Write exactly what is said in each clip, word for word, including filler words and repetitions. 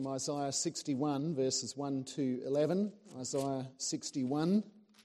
Isaiah sixty-one, verses one to eleven. Isaiah sixty-one.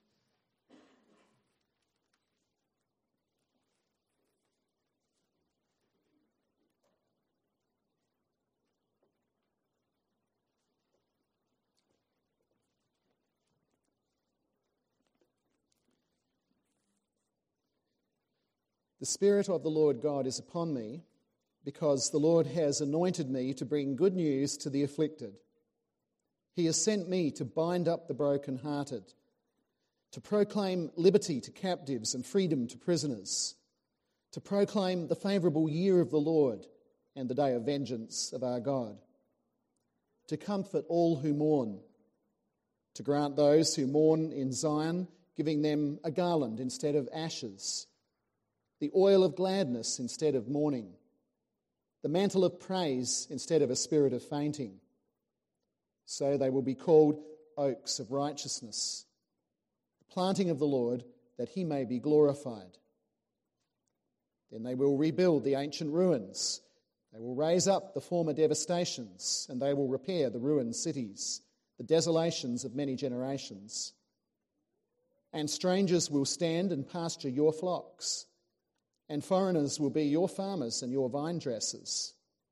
The Spirit of the Lord God is upon me, because the Lord has anointed me to bring good news to the afflicted. He has sent me to bind up the brokenhearted, to proclaim liberty to captives and freedom to prisoners, to proclaim the favourable year of the Lord and the day of vengeance of our God, to comfort all who mourn, to grant those who mourn in Zion, giving them a garland instead of ashes, the oil of gladness instead of mourning, the mantle of praise instead of a spirit of fainting. So they will be called oaks of righteousness, the planting of the Lord, that he may be glorified. Then they will rebuild the ancient ruins. They will raise up the former devastations, and they will repair the ruined cities, the desolations of many generations. And strangers will stand and pasture your flocks, and foreigners will be your farmers and your vine dressers.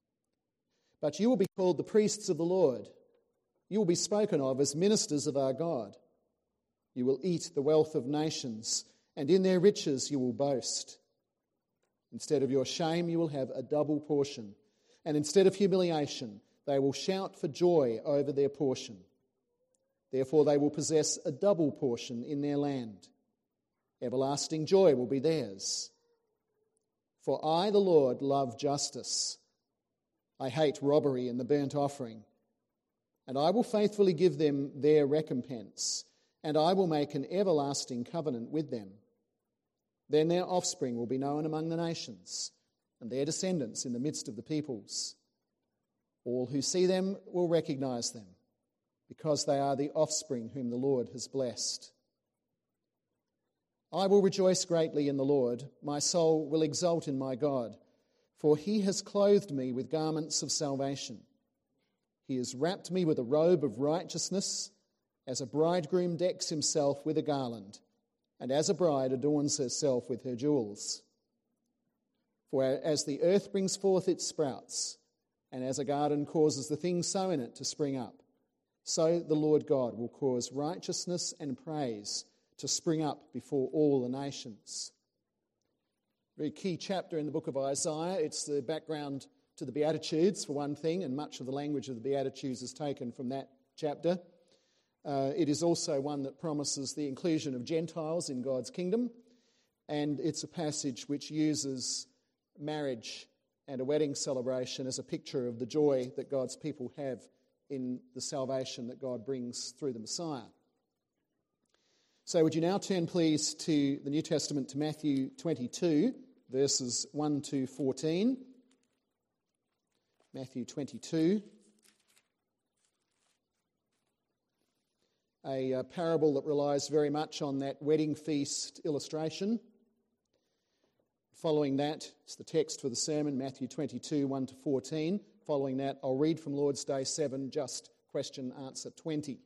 But you will be called the priests of the Lord. You will be spoken of as ministers of our God. You will eat the wealth of nations, and in their riches you will boast. Instead of your shame, you will have a double portion, and instead of humiliation, they will shout for joy over their portion. Therefore they will possess a double portion in their land. Everlasting joy will be theirs. For I, the Lord, love justice. I hate robbery and the burnt offering. And I will faithfully give them their recompense, and I will make an everlasting covenant with them. Then their offspring will be known among the nations, and their descendants in the midst of the peoples. All who see them will recognize them, because they are the offspring whom the Lord has blessed. I will rejoice greatly in the Lord. My soul will exult in my God, for he has clothed me with garments of salvation. He has wrapped me with a robe of righteousness, as a bridegroom decks himself with a garland, and as a bride adorns herself with her jewels. For as the earth brings forth its sprouts, and as a garden causes the things sown in it to spring up, so the Lord God will cause righteousness and praise to spring up before all the nations. Very key chapter in the book of Isaiah. It's the background to the Beatitudes, for one thing, and much of the language of the Beatitudes is taken from that chapter. Uh, it is also one that promises the inclusion of Gentiles in God's kingdom, and it's a passage which uses marriage and a wedding celebration as a picture of the joy that God's people have in the salvation that God brings through the Messiah. So would you now turn, please, to the New Testament, to Matthew twenty-two, verses one to fourteen. Matthew twenty-two. A, a parable that relies very much on that wedding feast illustration. Following that, it's the text for the sermon, Matthew twenty-two, one to fourteen. Following that, I'll read from Lord's Day seven, just question answer twenty.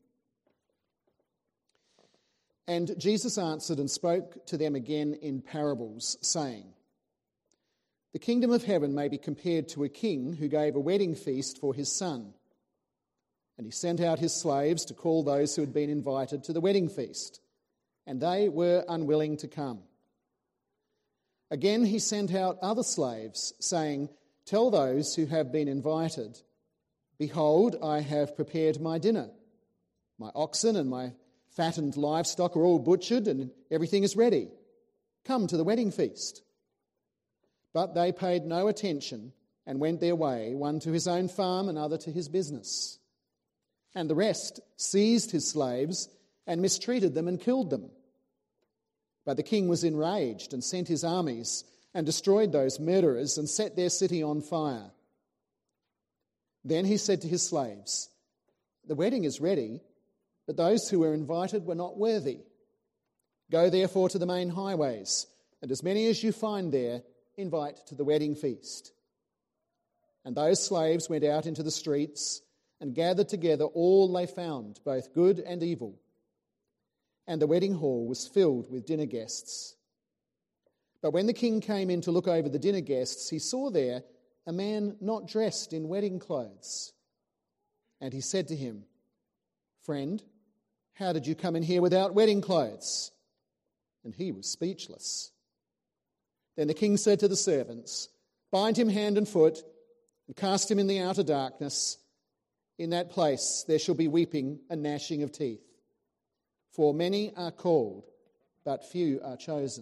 And Jesus answered and spoke to them again in parables, saying, The kingdom of heaven may be compared to a king who gave a wedding feast for his son. And he sent out his slaves to call those who had been invited to the wedding feast, and they were unwilling to come. Again he sent out other slaves, saying, Tell those who have been invited, Behold, I have prepared my dinner. My oxen and my fattened livestock are all butchered, and everything is ready. Come to the wedding feast. But they paid no attention and went their way, one to his own farm, another to his business. And the rest seized his slaves and mistreated them and killed them. But the king was enraged and sent his armies and destroyed those murderers and set their city on fire. Then he said to his slaves, The wedding is ready, but those who were invited were not worthy. Go therefore to the main highways, and as many as you find there, invite to the wedding feast. And those slaves went out into the streets and gathered together all they found, both good and evil. And the wedding hall was filled with dinner guests. But when the king came in to look over the dinner guests, he saw there a man not dressed in wedding clothes. And he said to him, "Friend, how did you come in here without wedding clothes?" And he was speechless. Then the king said to the servants, "Bind him hand and foot and cast him in the outer darkness. In that place there shall be weeping and gnashing of teeth. For many are called, but few are chosen."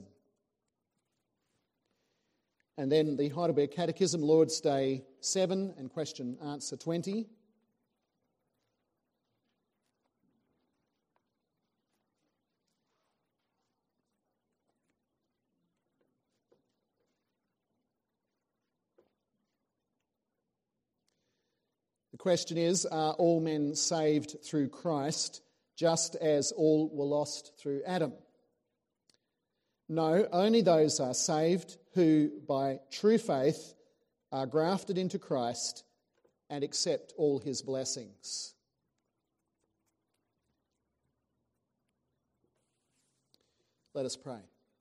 And then the Heidelberg Catechism, Lord's Day seven and question answer twenty. The question is, are all men saved through Christ, just as all were lost through Adam? No, only those are saved who, by true faith, are grafted into Christ and accept all his blessings. Let us pray.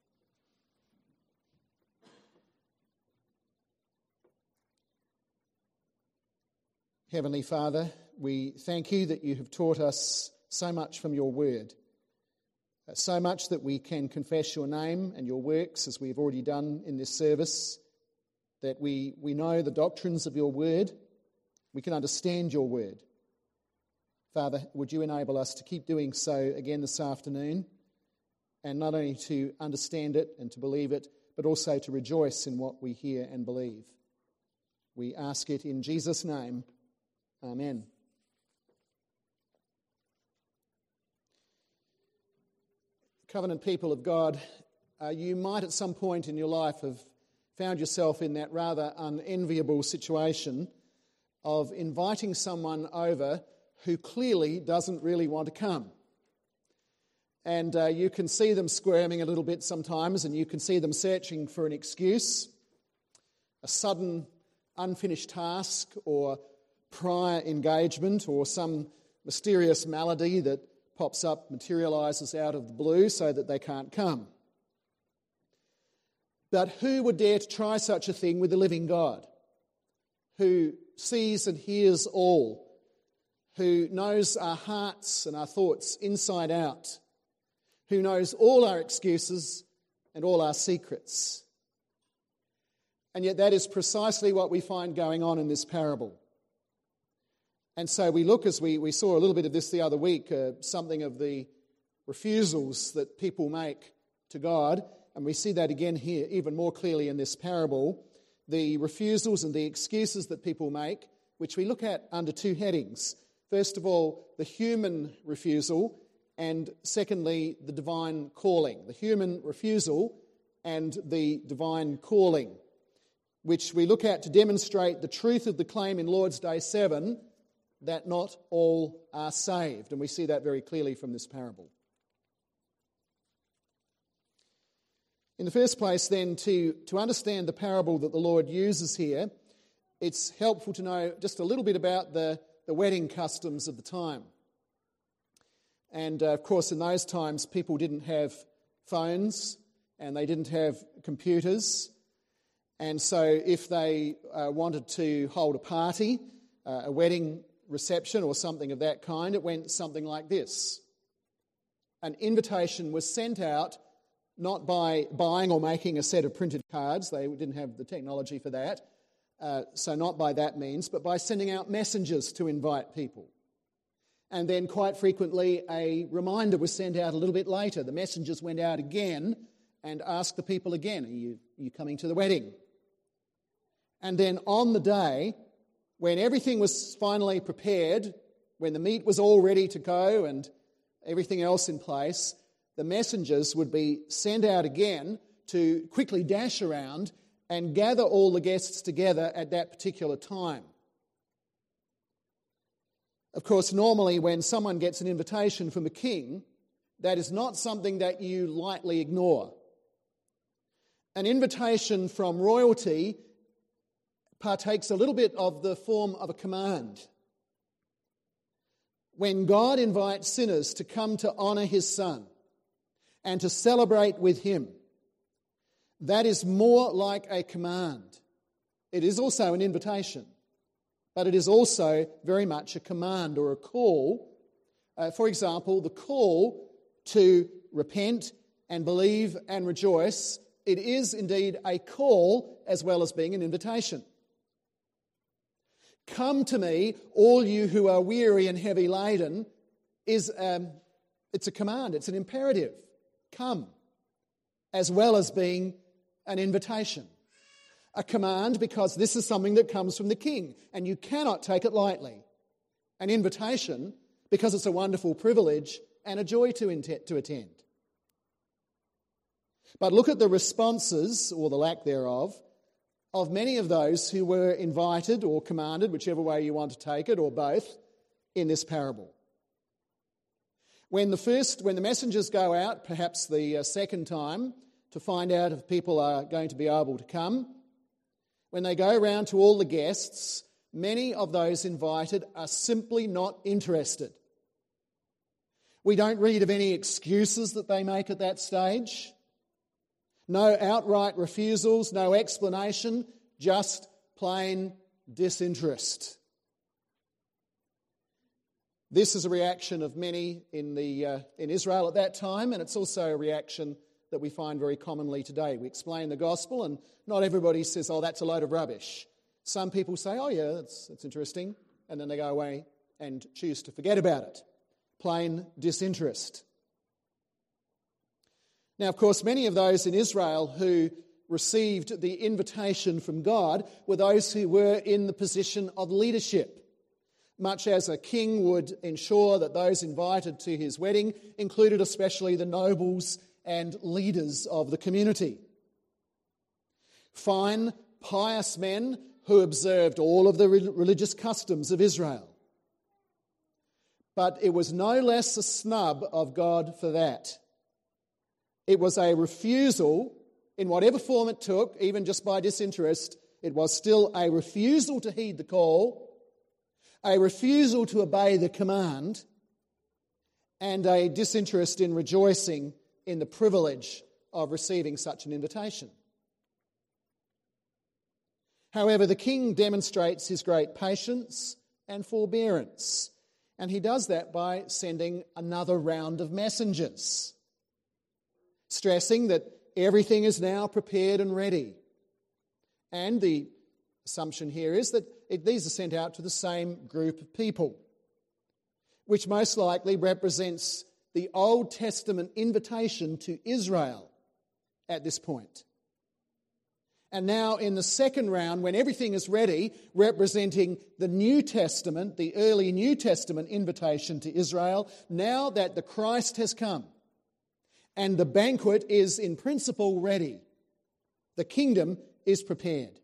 Heavenly Father, we thank you that you have taught us so much from your word, so much that we can confess your name and your works as we've already done in this service, that we, we know the doctrines of your word, we can understand your word. Father, would you enable us to keep doing so again this afternoon, and not only to understand it and to believe it, but also to rejoice in what we hear and believe. We ask it in Jesus' name. Amen. Covenant people of God, uh, you might at some point in your life have found yourself in that rather unenviable situation of inviting someone over who clearly doesn't really want to come. And uh, you can see them squirming a little bit sometimes, and you can see them searching for an excuse, a sudden unfinished task, or prior engagement, or some mysterious malady that pops up, materialises out of the blue so that they can't come. But who would dare to try such a thing with the living God, who sees and hears all, who knows our hearts and our thoughts inside out, who knows all our excuses and all our secrets? And yet that is precisely what we find going on in this parable. And so we look, as we, we saw a little bit of this the other week, uh, something of the refusals that people make to God, and we see that again here even more clearly in this parable, the refusals and the excuses that people make, which we look at under two headings. First of all, the human refusal, and secondly, the divine calling. The human refusal and the divine calling, which we look at to demonstrate the truth of the claim in Lord's Day seven, that not all are saved. And we see that very clearly from this parable. In the first place, then, to, to understand the parable that the Lord uses here, it's helpful to know just a little bit about the, the wedding customs of the time. And, uh, of course, in those times, people didn't have phones and they didn't have computers. And so if they uh, wanted to hold a party, uh, a wedding reception or something of that kind, it went something like this. An invitation was sent out not by buying or making a set of printed cards. They didn't have the technology for that. Uh, so not by that means, but by sending out messengers to invite people. And then quite frequently a reminder was sent out a little bit later. The messengers went out again and asked the people again, are you, are you coming to the wedding? And then on the day, when everything was finally prepared, when the meat was all ready to go and everything else in place, the messengers would be sent out again to quickly dash around and gather all the guests together at that particular time. Of course, normally when someone gets an invitation from a king, that is not something that you lightly ignore. An invitation from royalty partakes a little bit of the form of a command. when God invites sinners to come to honour his Son and to celebrate with him, that is more like a command. It is also an invitation, but it is also very much a command or a call. Uh, for example, the call to repent and believe and rejoice, it is indeed a call as well as being an invitation. Come to me, all you who are weary and heavy laden, is um, it's a command, it's an imperative. Come, as well as being an invitation. A command because this is something that comes from the King, and you cannot take it lightly. An invitation because it's a wonderful privilege and a joy to, int- to attend. But look at the responses, or the lack thereof, of many of those who were invited or commanded, whichever way you want to take it, or both, in this parable. When the first, when the messengers go out, perhaps the uh, second time, to find out if people are going to be able to come, when they go around to all the guests, many of those invited are simply not interested. We don't read of any excuses that they make at that stage. No outright refusals, no explanation, just plain disinterest. This is a reaction of many in the uh, in Israel at that time, and it's also a reaction that we find very commonly today. We explain the gospel, and not everybody says, oh, that's a load of rubbish. Some people say, oh, yeah, that's, that's interesting, and then they go away and choose to forget about it. Plain disinterest. Now, of course, many of those in Israel who received the invitation from God were those who were in the position of leadership, much as a king would ensure that those invited to his wedding included especially the nobles and leaders of the community. Fine, pious men who observed all of the religious customs of Israel. But it was no less a snub of God for that. It was a refusal, in whatever form it took, even just by disinterest, it was still a refusal to heed the call, a refusal to obey the command, and a disinterest in rejoicing in the privilege of receiving such an invitation. However, the king demonstrates his great patience and forbearance, and he does that by sending another round of messengers, stressing that everything is now prepared and ready. And the assumption here is that it, these are sent out to the same group of people, which most likely represents the Old Testament invitation to Israel at this point. And now in the second round, when everything is ready, representing the New Testament, the early New Testament invitation to Israel, now that the Christ has come and the banquet is in principle ready, the kingdom is prepared.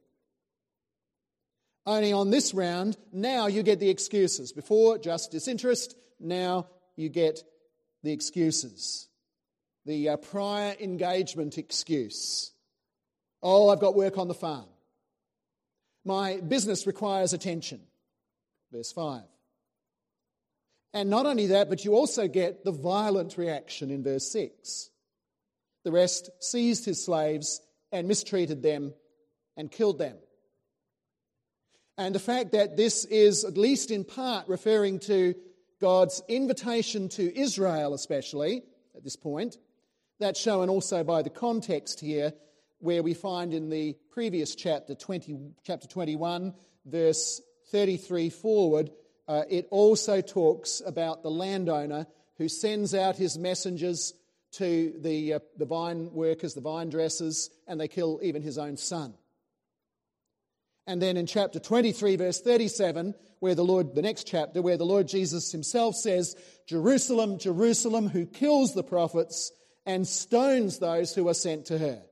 Only on this round, now you get the excuses. Before, just disinterest, now you get the excuses. The uh, prior engagement excuse. Oh, I've got work on the farm. My business requires attention. Verse five. And not only that, but you also get the violent reaction in verse six. The rest seized his slaves and mistreated them and killed them. And the fact that this is, at least in part, referring to God's invitation to Israel especially, at this point, that's shown also by the context here, where we find in the previous chapter, twenty, chapter twenty-one, verse thirty-three forward, uh, it also talks about the landowner who sends out his messengers to the, uh, the vine workers, the vine dressers, and they kill even his own son. And then in chapter twenty-three, verse thirty-seven, where the Lord, the next chapter, where the Lord Jesus himself says, Jerusalem, Jerusalem, who kills the prophets and stones those who are sent to her.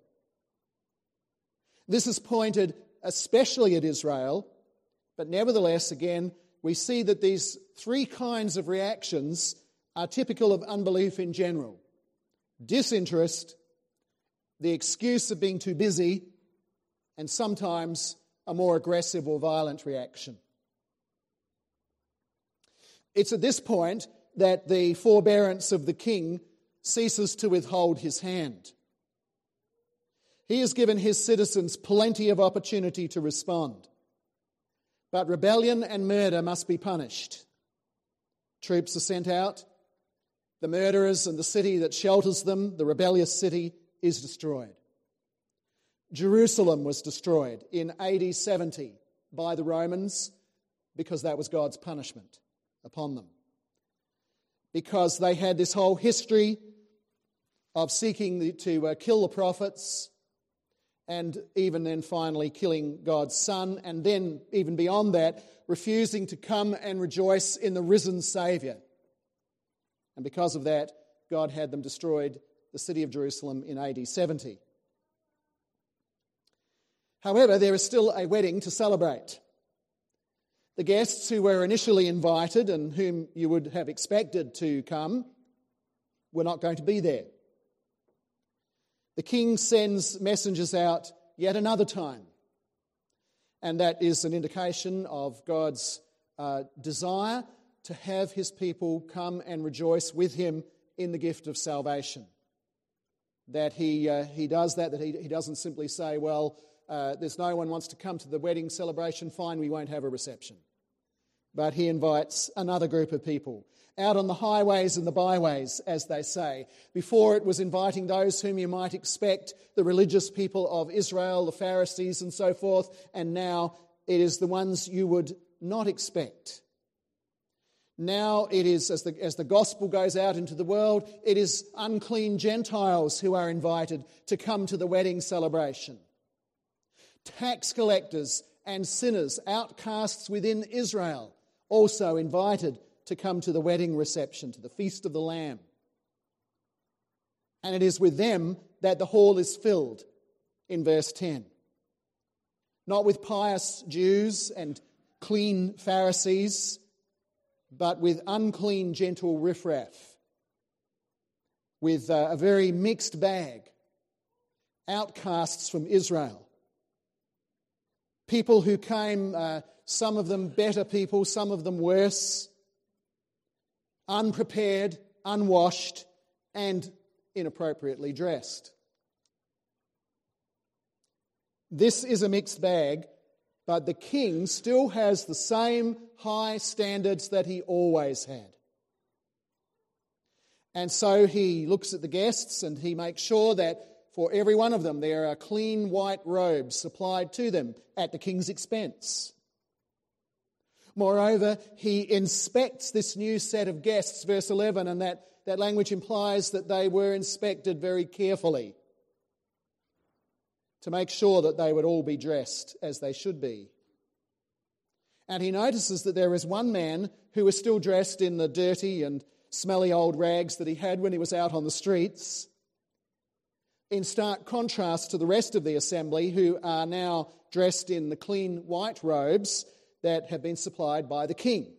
This is pointed especially at Israel, but nevertheless, again, we see that these three kinds of reactions are typical of unbelief in general. Disinterest, the excuse of being too busy, and sometimes a more aggressive or violent reaction. It's at this point that the forbearance of the king ceases to withhold his hand. He has given his citizens plenty of opportunity to respond. But rebellion and murder must be punished. Troops are sent out. The murderers and the city that shelters them, the rebellious city, is destroyed. Jerusalem was destroyed in A D seventy by the Romans because that was God's punishment upon them. Because they had this whole history of seeking to uh, kill the prophets, and even then finally killing God's Son, and then even beyond that, refusing to come and rejoice in the risen Saviour. And because of that, God had them destroyed, the city of Jerusalem, in A D seventy. However, there is still a wedding to celebrate. The guests who were initially invited and whom you would have expected to come were not going to be there. The king sends messengers out yet another time, and that is an indication of God's uh, desire to have his people come and rejoice with him in the gift of salvation. That he uh, he does that, that he, he doesn't simply say, well, uh, there's no one wants to come to the wedding celebration, fine, we won't have a reception. But he invites another group of people out on the highways and the byways, as they say. Before it was inviting those whom you might expect, the religious people of Israel, the Pharisees and so forth, and now it is the ones you would not expect. Now it is, as the, as the gospel goes out into the world, it is unclean Gentiles who are invited to come to the wedding celebration. Tax collectors and sinners, outcasts within Israel, also invited to come to the wedding reception, to the Feast of the Lamb. And it is with them that the hall is filled in verse ten. Not with pious Jews and clean Pharisees, but with unclean, gentle riffraff, with a very mixed bag, outcasts from Israel. People who came, uh, some of them better people, some of them worse, unprepared, unwashed, and inappropriately dressed. This is a mixed bag, but the king still has the same high standards that he always had. And so he looks at the guests and he makes sure that for every one of them there are clean white robes supplied to them at the king's expense. Moreover, he inspects this new set of guests, verse eleven, and that, that language implies that they were inspected very carefully to make sure that they would all be dressed as they should be. And he notices that there is one man who is still dressed in the dirty and smelly old rags that he had when he was out on the streets, in stark contrast to the rest of the assembly who are now dressed in the clean white robes that have been supplied by the king.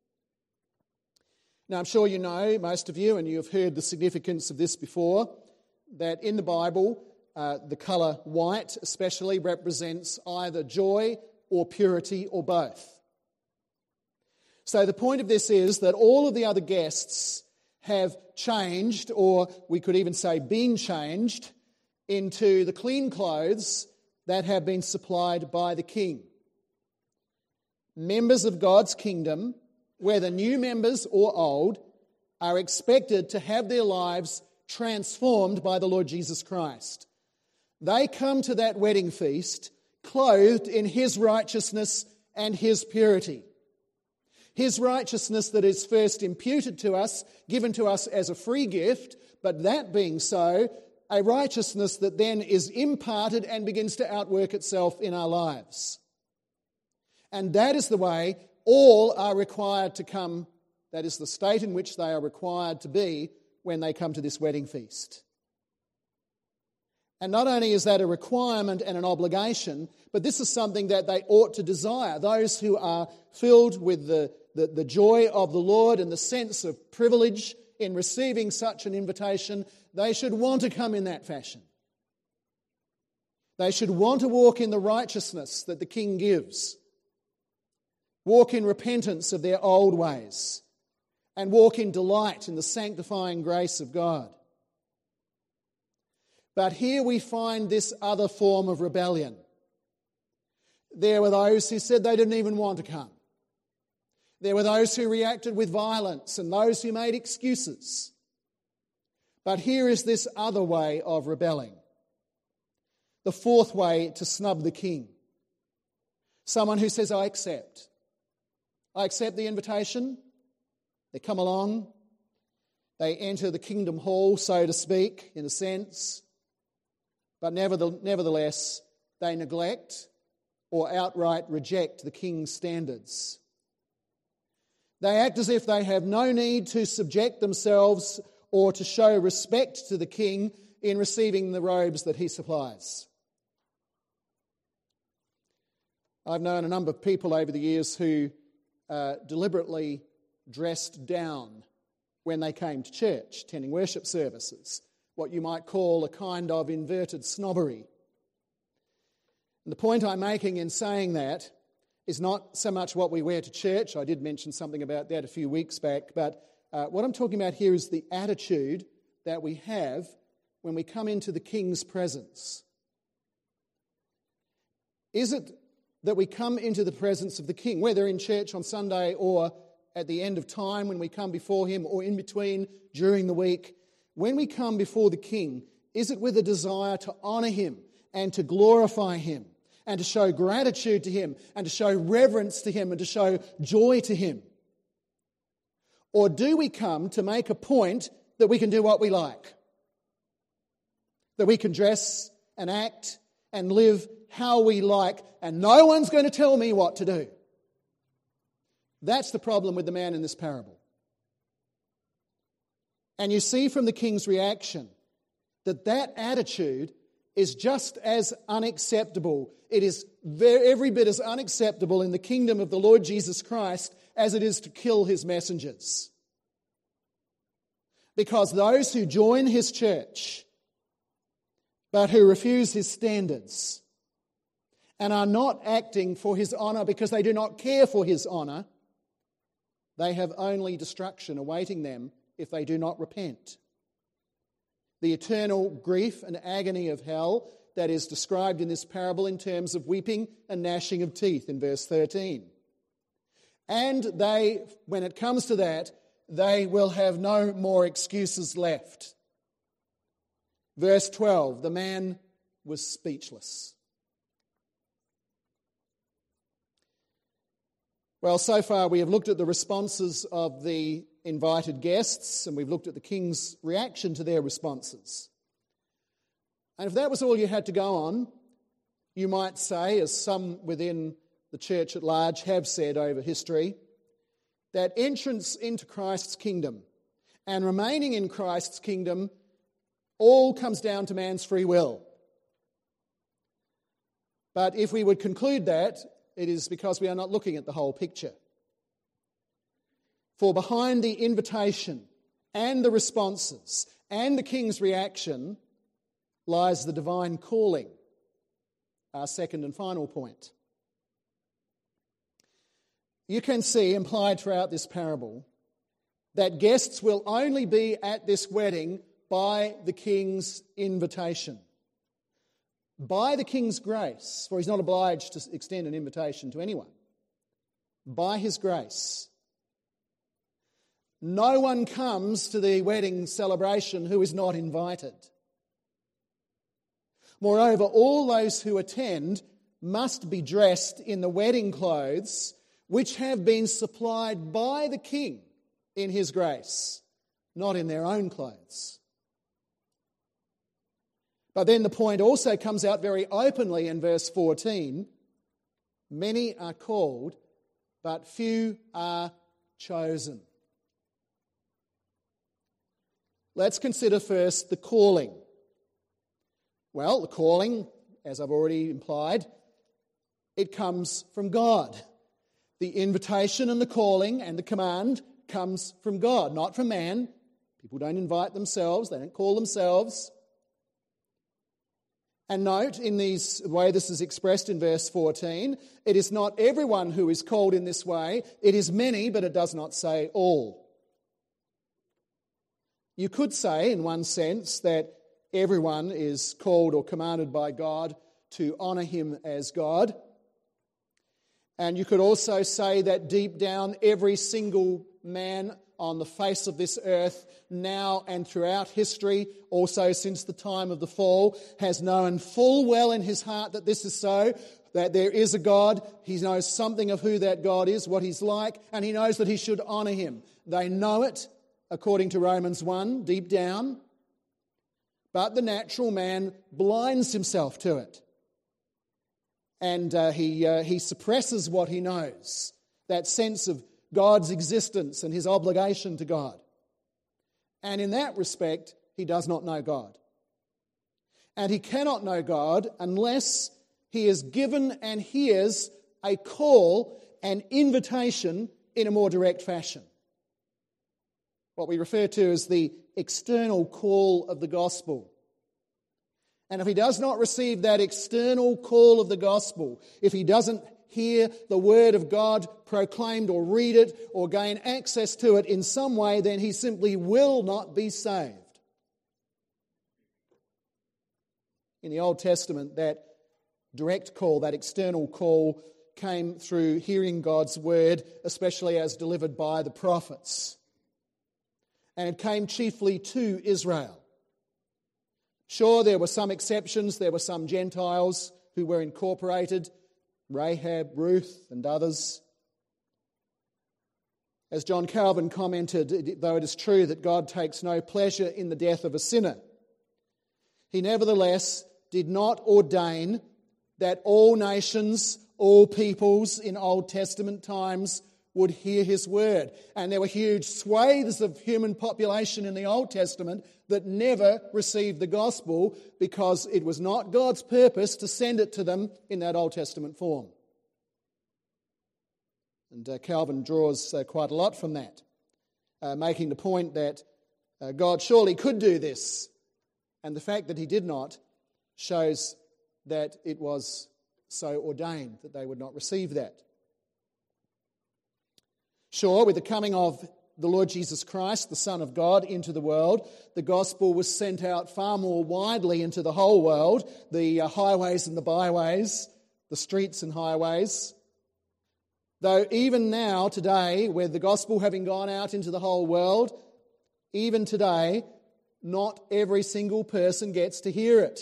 Now, I'm sure you know, most of you, and you have heard the significance of this before, that in the Bible, uh, the colour white especially represents either joy or purity or both. So the point of this is that all of the other guests have changed, or we could even say been changed, into the clean clothes that have been supplied by the king. Members of God's kingdom, whether new members or old, are expected to have their lives transformed by the Lord Jesus Christ. They come to that wedding feast clothed in his righteousness and his purity. His righteousness that is first imputed to us, given to us as a free gift, but that being so, a righteousness that then is imparted and begins to outwork itself in our lives. And that is the way all are required to come, that is the state in which they are required to be when they come to this wedding feast. And not only is that a requirement and an obligation, but this is something that they ought to desire. Those who are filled with the, the, the joy of the Lord and the sense of privilege in receiving such an invitation, they should want to come in that fashion. They should want to walk in the righteousness that the King gives. Walk in repentance of their old ways and walk in delight in the sanctifying grace of God. But here we find this other form of rebellion. There were those who said they didn't even want to come. There were those who reacted with violence and those who made excuses. But here is this other way of rebelling. The fourth way to snub the king. Someone who says, I accept. I accept the invitation. They come along. They enter the kingdom hall, so to speak, in a sense. But nevertheless, they neglect or outright reject the king's standards. They act as if they have no need to subject themselves or to show respect to the king in receiving the robes that he supplies. I've known a number of people over the years who uh, deliberately dressed down when they came to church, attending worship services, what you might call a kind of inverted snobbery. And the point I'm making in saying that is not so much what we wear to church. I did mention something about that a few weeks back, but uh, what I'm talking about here is the attitude that we have when we come into the King's presence. Is it that we come into the presence of the King, whether in church on Sunday or at the end of time when we come before him, or in between during the week? When we come before the King, is it with a desire to honour him and to glorify him and to show gratitude to him and to show reverence to him and to show joy to him? Or do we come to make a point that we can do what we like? That we can dress and act and live how we like and no one's going to tell me what to do? That's the problem with the man in this parable. And you see from the king's reaction that that attitude is just as unacceptable. It is very, every bit as unacceptable in the kingdom of the Lord Jesus Christ as it is to kill his messengers. Because those who join his church but who refuse his standards and are not acting for his honour because they do not care for his honour, they have only destruction awaiting them if they do not repent. The eternal grief and agony of hell that is described in this parable in terms of weeping and gnashing of teeth in verse thirteen. And they, when it comes to that, they will have no more excuses left. Verse twelve, the man was speechless. Well, so far we have looked at the responses of the invited guests and we've looked at the king's reaction to their responses. And if that was all you had to go on, you might say, as some within the church at large have said over history, that entrance into Christ's kingdom and remaining in Christ's kingdom all comes down to man's free will. But if we would conclude that, it is because we are not looking at the whole picture. For behind the invitation and the responses and the king's reaction lies the divine calling, our second and final point. You can see implied throughout this parable that guests will only be at this wedding by the king's invitation. By the king's grace, for he's not obliged to extend an invitation to anyone. By his grace. No one comes to the wedding celebration who is not invited. Moreover, all those who attend must be dressed in the wedding clothes which have been supplied by the king in his grace, not in their own clothes. But then the point also comes out very openly in verse fourteen. Many are called, but few are chosen. Let's consider first the calling. Well, the calling, as I've already implied, it comes from God. The invitation and the calling and the command comes from God, not from man. People don't invite themselves, they don't call themselves. And note, in these, the way this is expressed in verse fourteen, it is not everyone who is called in this way. It is many, but it does not say all. You could say, in one sense, that everyone is called or commanded by God to honour him as God. And you could also say that deep down, every single man on the face of this earth, now and throughout history, also since the time of the fall, has known full well in his heart that this is so, that there is a God. He knows something of who that God is, what he's like, and he knows that he should honour him. They know it, according to Romans one, deep down. But the natural man blinds himself to it. And uh, he uh, he suppresses what he knows, that sense of God's existence and his obligation to God. And in that respect, he does not know God. And he cannot know God unless he is given and hears a call, an invitation in a more direct fashion. What we refer to as the external call of the gospel. And if he does not receive that external call of the gospel, if he doesn't hear the word of God proclaimed or read it or gain access to it in some way, then he simply will not be saved. In the Old Testament, that direct call, that external call, came through hearing God's word, especially as delivered by the prophets. And it came chiefly to Israel. Sure, there were some exceptions. There were some Gentiles who were incorporated, Rahab, Ruth, and others. As John Calvin commented, though it is true that God takes no pleasure in the death of a sinner, he nevertheless did not ordain that all nations, all peoples in Old Testament times would hear his word. And there were huge swathes of human population in the Old Testament that never received the gospel because it was not God's purpose to send it to them in that Old Testament form. And uh, Calvin draws uh, quite a lot from that, uh, making the point that uh, God surely could do this. And the fact that he did not shows that it was so ordained that they would not receive that. Sure, with the coming of the Lord Jesus Christ, the Son of God, into the world, the gospel was sent out far more widely into the whole world, the uh, highways and the byways, the streets and highways. Though even now, today, with the gospel having gone out into the whole world, even today, not every single person gets to hear it.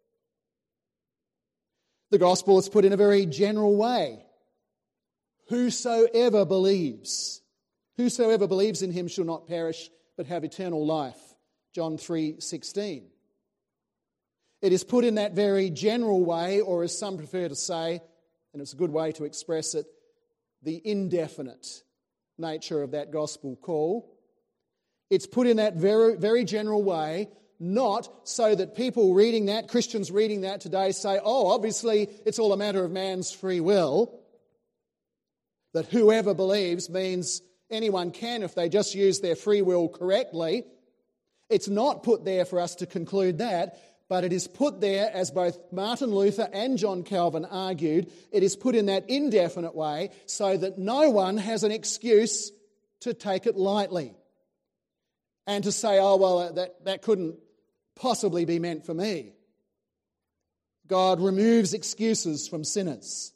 The gospel is put in a very general way. Whosoever believes, whosoever believes in him shall not perish, but have eternal life. John three sixteen. It is put in that very general way, or as some prefer to say, and it's a good way to express it, the indefinite nature of that gospel call. It's put in that very, very general way, not so that people reading that, Christians reading that today say, oh, obviously it's all a matter of man's free will. That whoever believes means anyone can if they just use their free will correctly. It's not put there for us to conclude that, but it is put there, as both Martin Luther and John Calvin argued, it is put in that indefinite way so that no one has an excuse to take it lightly and to say, oh, well, that, that couldn't possibly be meant for me. God removes excuses from sinners.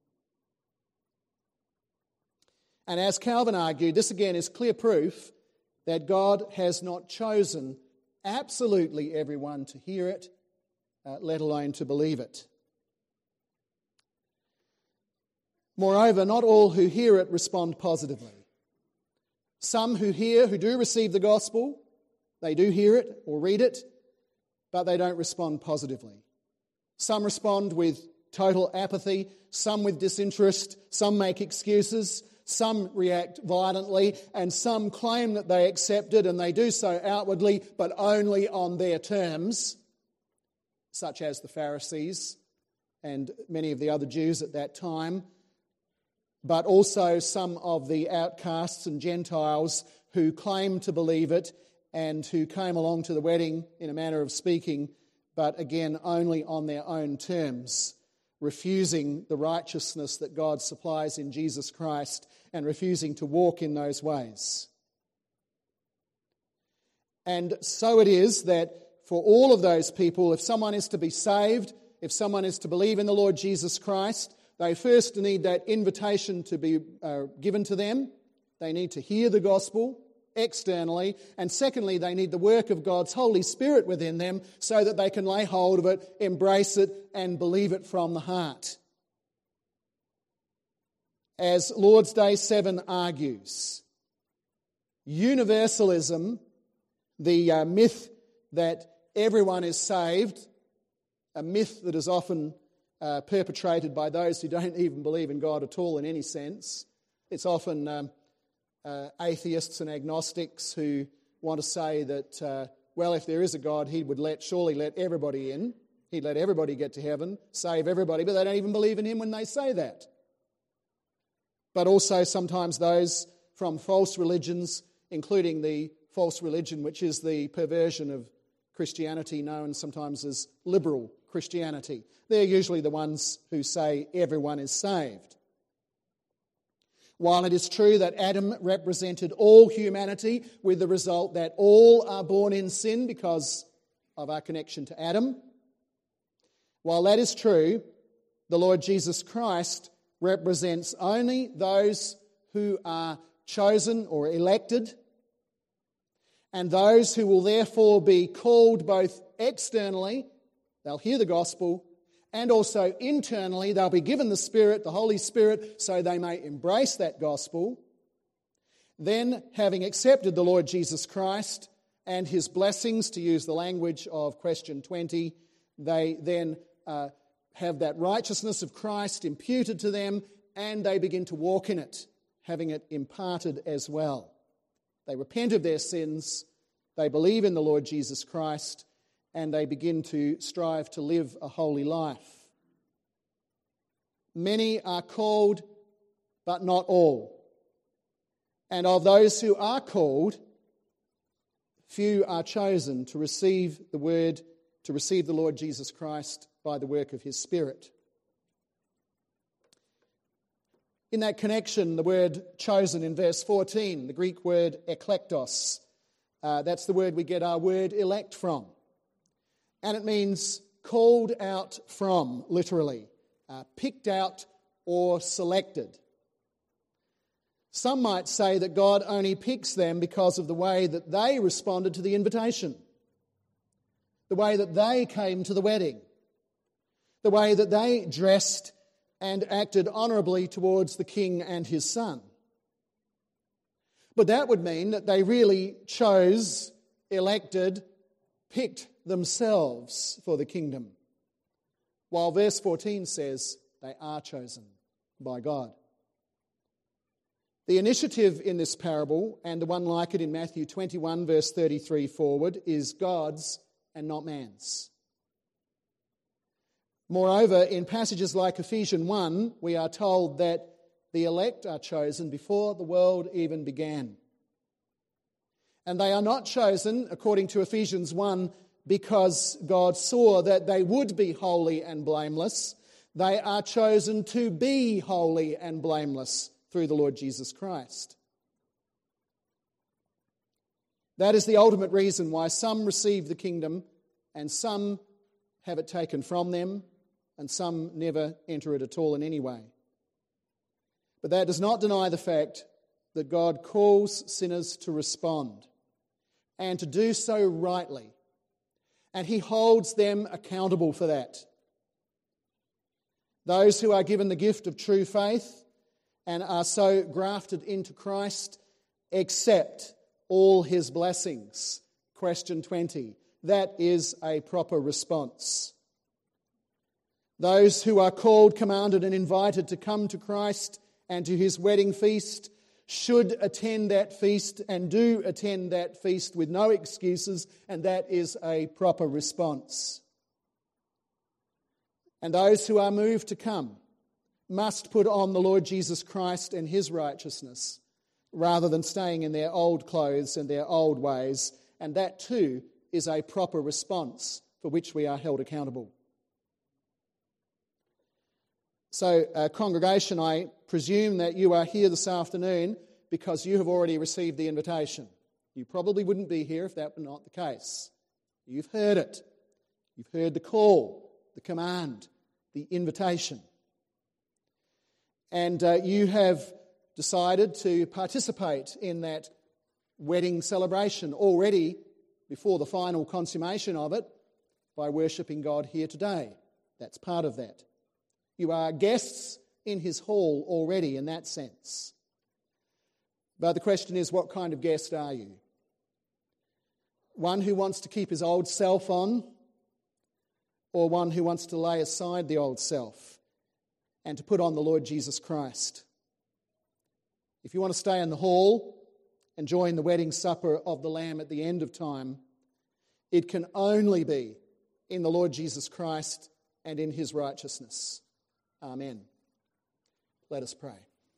And as Calvin argued, this again is clear proof that God has not chosen absolutely everyone to hear it, uh, let alone to believe it. Moreover, not all who hear it respond positively. Some who hear, who do receive the gospel, they do hear it or read it, but they don't respond positively. Some respond with total apathy, some with disinterest, some make excuses, some react violently, and some claim that they accept it, and they do so outwardly, but only on their terms, such as the Pharisees and many of the other Jews at that time, but also some of the outcasts and Gentiles who claim to believe it and who came along to the wedding, in a manner of speaking, but again only on their own terms, refusing the righteousness that God supplies in Jesus Christ and refusing to walk in those ways. And so it is that for all of those people, if someone is to be saved, if someone is to believe in the Lord Jesus Christ, they first need that invitation to be uh, given to them. They need to hear the gospel externally. And secondly, they need the work of God's Holy Spirit within them so that they can lay hold of it, embrace it, and believe it from the heart. As Lord's Day seven argues, universalism, the uh, myth that everyone is saved, a myth that is often uh, perpetrated by those who don't even believe in God at all in any sense. It's often um, uh, atheists and agnostics who want to say that, uh, well, if there is a God, he would let surely let everybody in. He'd let everybody get to heaven, save everybody, but they don't even believe in him when they say that. But also sometimes those from false religions, including the false religion which is the perversion of Christianity, known sometimes as liberal Christianity. They're usually the ones who say everyone is saved. While it is true that Adam represented all humanity, with the result that all are born in sin because of our connection to Adam, while that is true, the Lord Jesus Christ represents only those who are chosen or elected, and those who will therefore be called both externally, they'll hear the gospel, and also internally, they'll be given the Spirit, the Holy Spirit, so they may embrace that gospel. Then, having accepted the Lord Jesus Christ and his blessings, to use the language of question twenty, they then uh, have that righteousness of Christ imputed to them, and they begin to walk in it, having it imparted as well. They repent of their sins, they believe in the Lord Jesus Christ, and they begin to strive to live a holy life. Many are called, but not all. And of those who are called, few are chosen to receive the word, to receive the Lord Jesus Christ by the work of his Spirit. In that connection, the word chosen in verse fourteen, the Greek word eklektos, uh, that's the word we get our word elect from. And it means called out from, literally, uh, picked out or selected. Some might say that God only picks them because of the way that they responded to the invitation, the way that they came to the wedding, the way that they dressed and acted honourably towards the king and his son. But that would mean that they really chose, elected, picked themselves for the kingdom, while verse fourteen says they are chosen by God. The initiative in this parable, and the one like it in Matthew twenty-one, verse thirty-three forward, is God's and not man's. Moreover, in passages like Ephesians one, we are told that the elect are chosen before the world even began. And they are not chosen, according to Ephesians one, because God saw that they would be holy and blameless. They are chosen to be holy and blameless through the Lord Jesus Christ. That is the ultimate reason why some receive the kingdom and some have it taken from them, and some never enter it at all in any way. But that does not deny the fact that God calls sinners to respond, and to do so rightly. And he holds them accountable for that. Those who are given the gift of true faith and are so grafted into Christ accept all his blessings. Question twenty. That is a proper response. Those who are called, commanded and invited to come to Christ and to his wedding feast should attend that feast and do attend that feast with no excuses, and that is a proper response. And those who are moved to come must put on the Lord Jesus Christ and his righteousness, rather than staying in their old clothes and their old ways, and that too is a proper response for which we are held accountable. So, uh, congregation, I presume that you are here this afternoon because you have already received the invitation. You probably wouldn't be here if that were not the case. You've heard it. You've heard the call, the command, the invitation. And uh, you have decided to participate in that wedding celebration already before the final consummation of it by worshipping God here today. That's part of that. You are guests in his hall already in that sense. But the question is, what kind of guest are you? One who wants to keep his old self on, or one who wants to lay aside the old self and to put on the Lord Jesus Christ? If you want to stay in the hall and join the wedding supper of the Lamb at the end of time, it can only be in the Lord Jesus Christ and in his righteousness. Amen. Let us pray.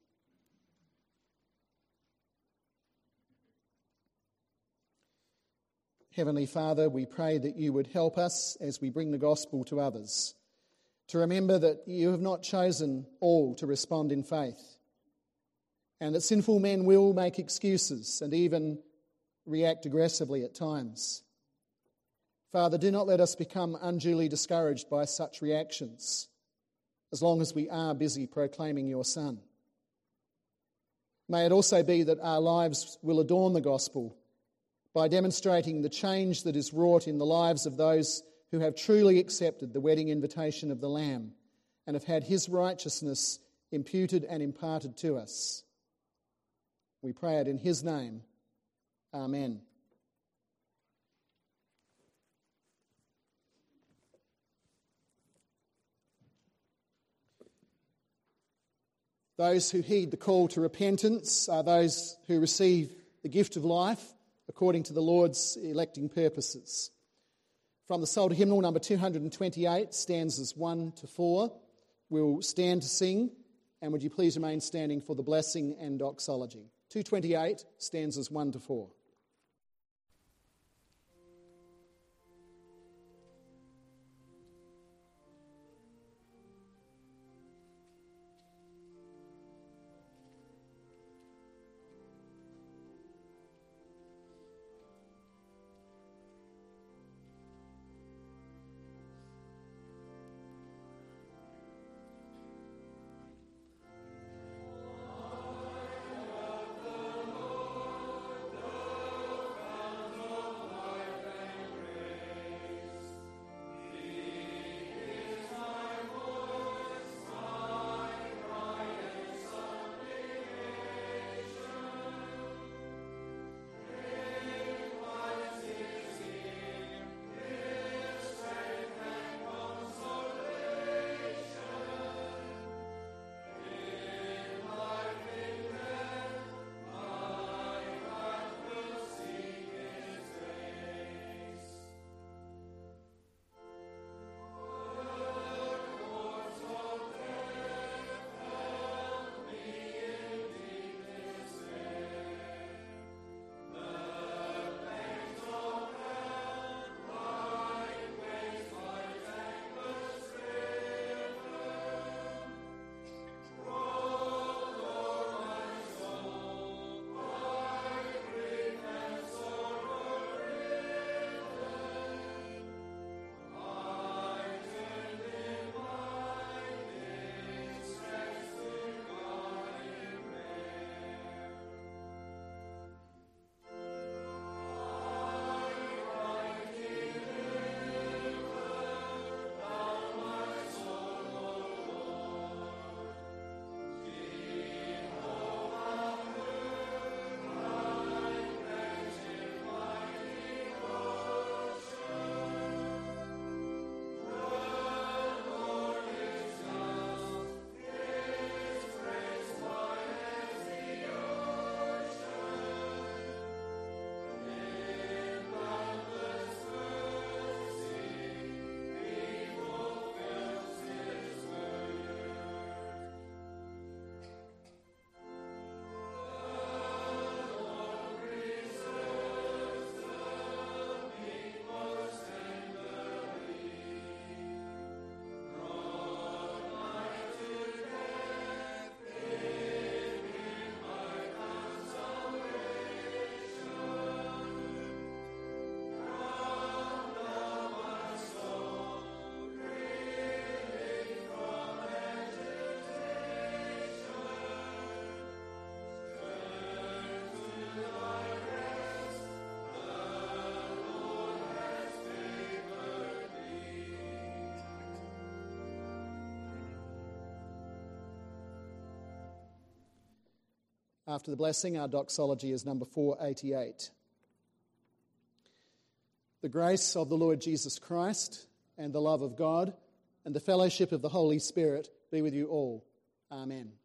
Heavenly Father, we pray that you would help us as we bring the gospel to others, to remember that you have not chosen all to respond in faith, and that sinful men will make excuses and even react aggressively at times. Father, do not let us become unduly discouraged by such reactions, as long as we are busy proclaiming your Son. May it also be that our lives will adorn the gospel by demonstrating the change that is wrought in the lives of those who have truly accepted the wedding invitation of the Lamb and have had his righteousness imputed and imparted to us. We pray it in his name. Amen. Those who heed the call to repentance are those who receive the gift of life according to the Lord's electing purposes. From the Psalter hymnal number two hundred twenty-eight, stanzas one to four, we'll stand to sing, and would you please remain standing for the blessing and doxology. two twenty-eight, stanzas one to four. After the blessing, our doxology is number four eighty-eight. The grace of the Lord Jesus Christ and the love of God and the fellowship of the Holy Spirit be with you all. Amen.